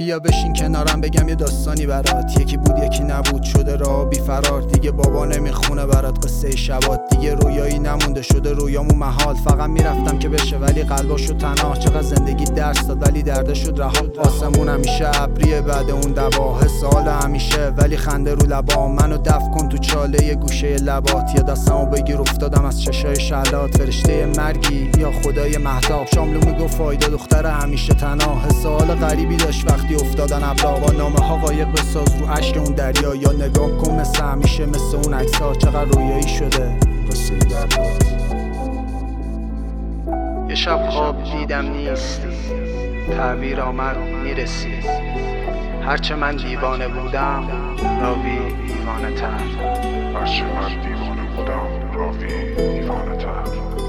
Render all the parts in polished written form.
بیا بشین کنارم بگم یه داستانی برات. یکی بود یکی نبود شده راه بی فرار. دیگه بابا نمیخونه برات قصه شبات. دیگه رویایی نمونده شده رویامون محال. فقط میرفتم که بشه ولی قلباشو تنها. چقدر زندگی درس داد ولی درده شد رها. آسمون همیشه ابریه بعد اون دوا. حس حال همیشه ولی خنده رو لبام. منو دفع کن تو چاله یه گوشه لبات. یا دستمو بگیر افتادم از چشای شلات. فرشته مرگی یا خدای مهتاب. شاملو میگفت فایده دختر همیشه تنها. حس حال غریبی داشت وقتی افتادن ابرا. با نامه ها قایق بساز رو اشک اون دریا. یا نگام کن مثل همیشه مثل اون عکس‌ها. چقدر رویایی شده قصه درد. یه شب خواب دیدم نیستی. تعبیر آمد میرسید. هرچه من دیوانه بودم راوی دیوانه تر. هرچه من دیوانه بودم راوی دیوانه تر.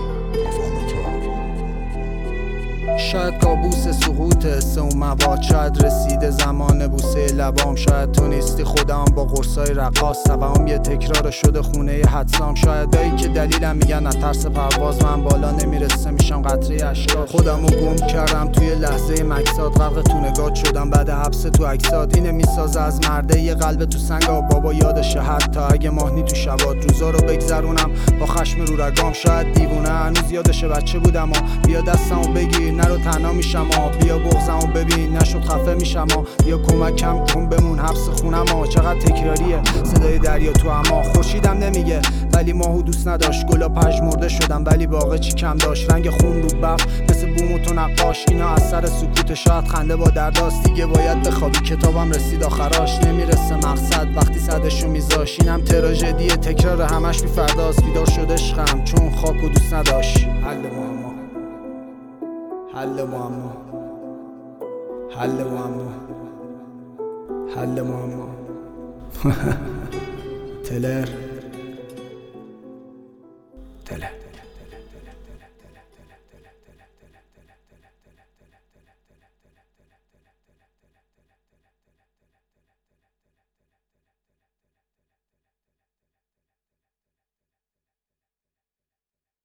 شاید کابوس سقوط حسه و مواد. شاید رسیده زمان بوسه لبام. شاید تو نیستی خودم با قرصای رقاص. توهم یه تکرار شده خونه حدسام. شاید دایی که دلیلم میگن از ترس پرواز. من بالا نمیرسه میشم قطره اشکال. خودمو گم کردم توی لحظه مکسات. غرق تو نگات شدم بعد حبس تو عکسات. اینه میسازه از مرده یه قلب تو سنگا. بابا یادشه حتی اگه ماهنی تو شبات. روزا رو بگذرونم با خشم رو رگام. شاید دیوونه هنوز یادشه بچه بودم. بیا دستمو بگیر نرو تنها میشم. بیا بغضمو ببین نشد خفه میشم. بیا کمکم کن بمون حبس خونم. چقدر تکراریه صدای دریا تو اما. خورشیدم نمیگه ولی ماهو دوست نداشت. گلا پژمرده شدم ولی باقی چی کم داشت. رنگ خون رو بف مثل بوم و تو نقاش. اینا از سر سکوت شاید خنده با درداست. دیگه باید بخوابی کتابم رسید آخراش. نمیرسه مقصد وقتی صدشو میذاش. اینم تراژدیه تکرار همش بی فرداست. بیدار شد عشقم چون خاکو دوست نداشت. حل معما حل معما حل معما حل معما تلر